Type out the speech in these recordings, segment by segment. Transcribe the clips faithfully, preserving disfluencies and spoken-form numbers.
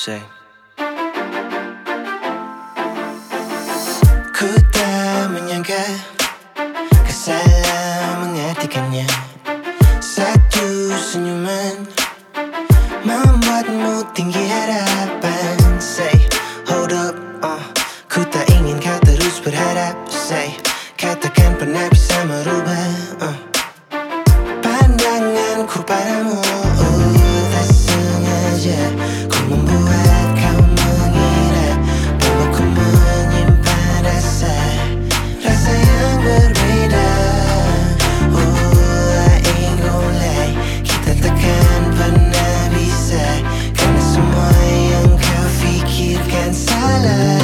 Say. Ku tak menyangka kau salah mengartikannya. Satu senyuman membuatmu tinggi harapan. Say, hold up, uh. Ku tak ingin kau terus berharap. Say, katakan pernah bisa merubah uh. pandanganku padamu. uh, Tak sengaja ku membuat kau mengira bahwa ku menyimpan rasa Rasa yang berbeda. Oh, I ain't gon' lie, kita takkan pernah bisa, karena semua yang kau fikirkan salah.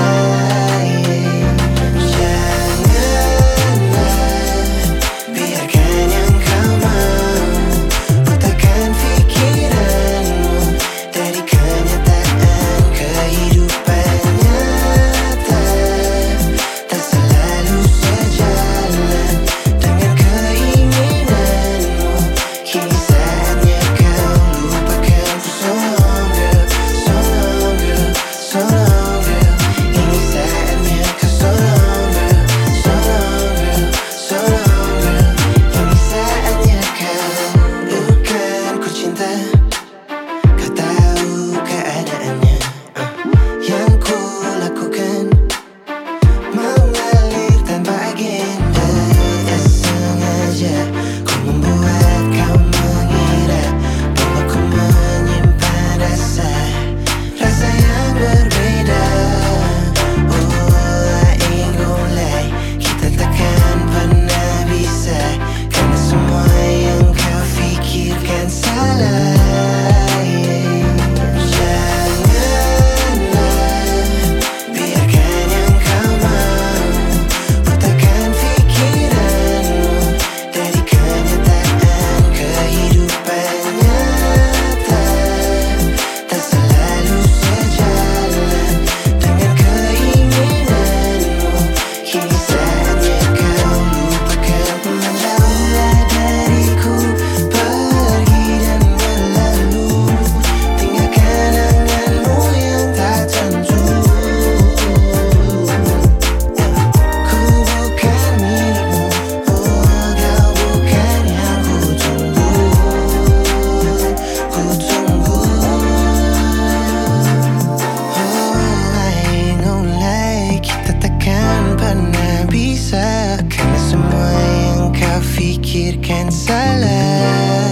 Karena semua yang kau fikirkan salah.